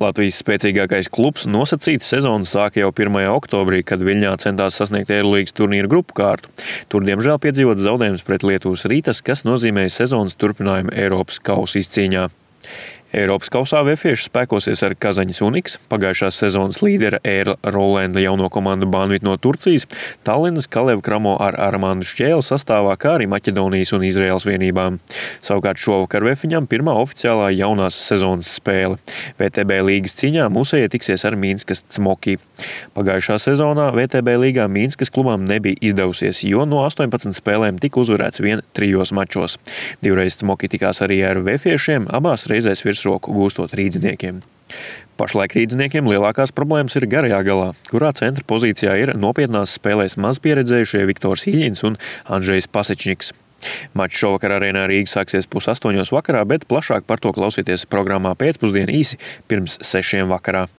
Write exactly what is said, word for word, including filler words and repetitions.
Latvijas spēcīgākais klubs nosacīti sezonu sāka jau pirmajā oktobrī, kad Viļņā centās sasniegt Eirolīgas turnīru grupu kārtu. Tur, diemžēl, piedzīvot zaudējums pret Lietuvas Ritas, kas nozīmēja sezonas turpinājumu Eiropas kausa izcīņā. Eiropas kausā vefieši spēkosies ar Kazaņas Uniks, pagājušās sezonas līdera Eirla Rolanda jauno komandu Banvit no Turcijas, Tallinas Kalev Kramo ar Armandu Šķēli sastāvā, kā arī Maķedonijas un Izraēlas vienībām. Savukārt šovakar vefiņam pirmā oficiālā jaunās sezonas spēle. V T B līgas cīņā mūsējie tiksies ar Minskas Cmoki. Pagājušā sezonā V T B līgā Minskas klubam nebija izdevusies, jo no astoņpadsmit spēlēm tika uzvarēts vien trijos mačos. Divreiz Cmoki tikās arī ar vefiešiem, abās reizēs virsroku gūstot rīdziniekiem. Pašlaik rīdziniekiem lielākās problēmas ir garajā galā, kurā centra pozīcijā ir nopietnās spēlēs maz pieredzējušie Viktors Iļņins un Andžejs Pasečņiks. Mačs šovakar Arēnā Rīga sāksies pusastoņos vakarā, bet plašāk par to klausieties programmā Pēcpusdiena īsi pirms sešiem vakarā.